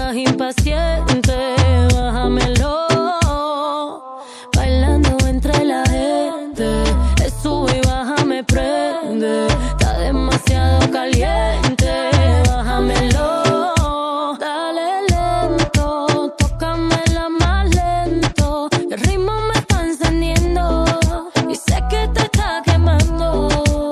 estás impaciente, bájamelo. Bailando entre la gente, sube y baja me prende. Está demasiado caliente, bájamelo. Dale lento, tócamela más lento. El ritmo me está encendiendo y sé que te está quemando.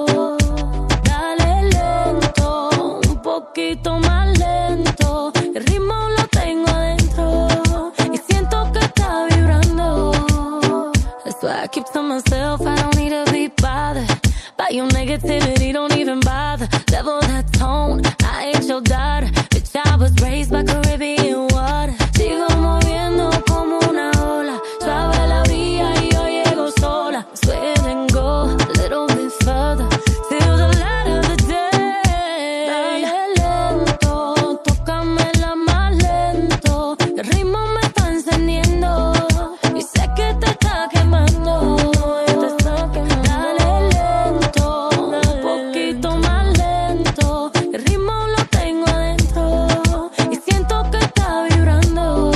Dale lento, un poquito más lento. El ritmo lo tengo adentro y siento que está vibrando. That's why I keep to myself, I don't need to be bothered by your negativity, don't even bother. Level that tone, I ain't your daughter. Bitch, I was raised by Caribbean water. Sigo moviendo como una ola. Suave la orilla y yo llego sola. Swear and go a little bit further till the light of the day. Dale lento, tócamela más lento. El ritmo me está encendiendo y sé que te está quemando. Dale lento, un poquito más lento. El ritmo lo tengo adentro y siento que está vibrando.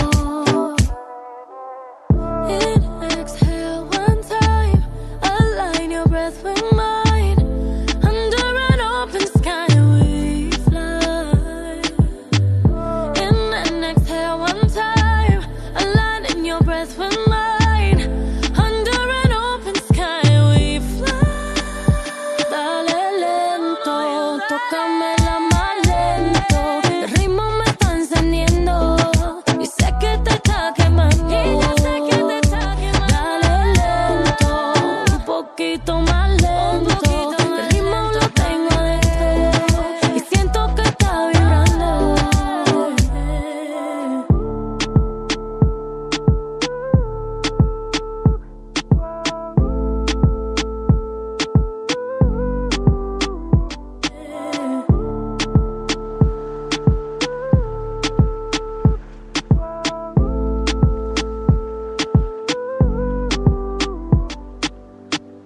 Inhale, exhale one time. Align your breath with mine. Under an open sky we fly. Inhale and exhale one time. Aligning your breath with mine.